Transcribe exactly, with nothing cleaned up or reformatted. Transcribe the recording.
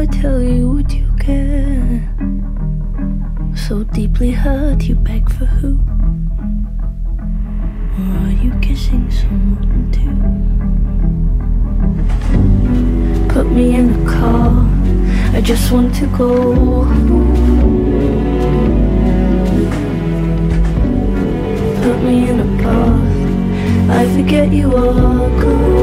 I tell you, would you care? So deeply hurt, you beg for who? Or are you kissing someone too? Put me in a car, I just want to go. Put me in a bath, I forget you are gone.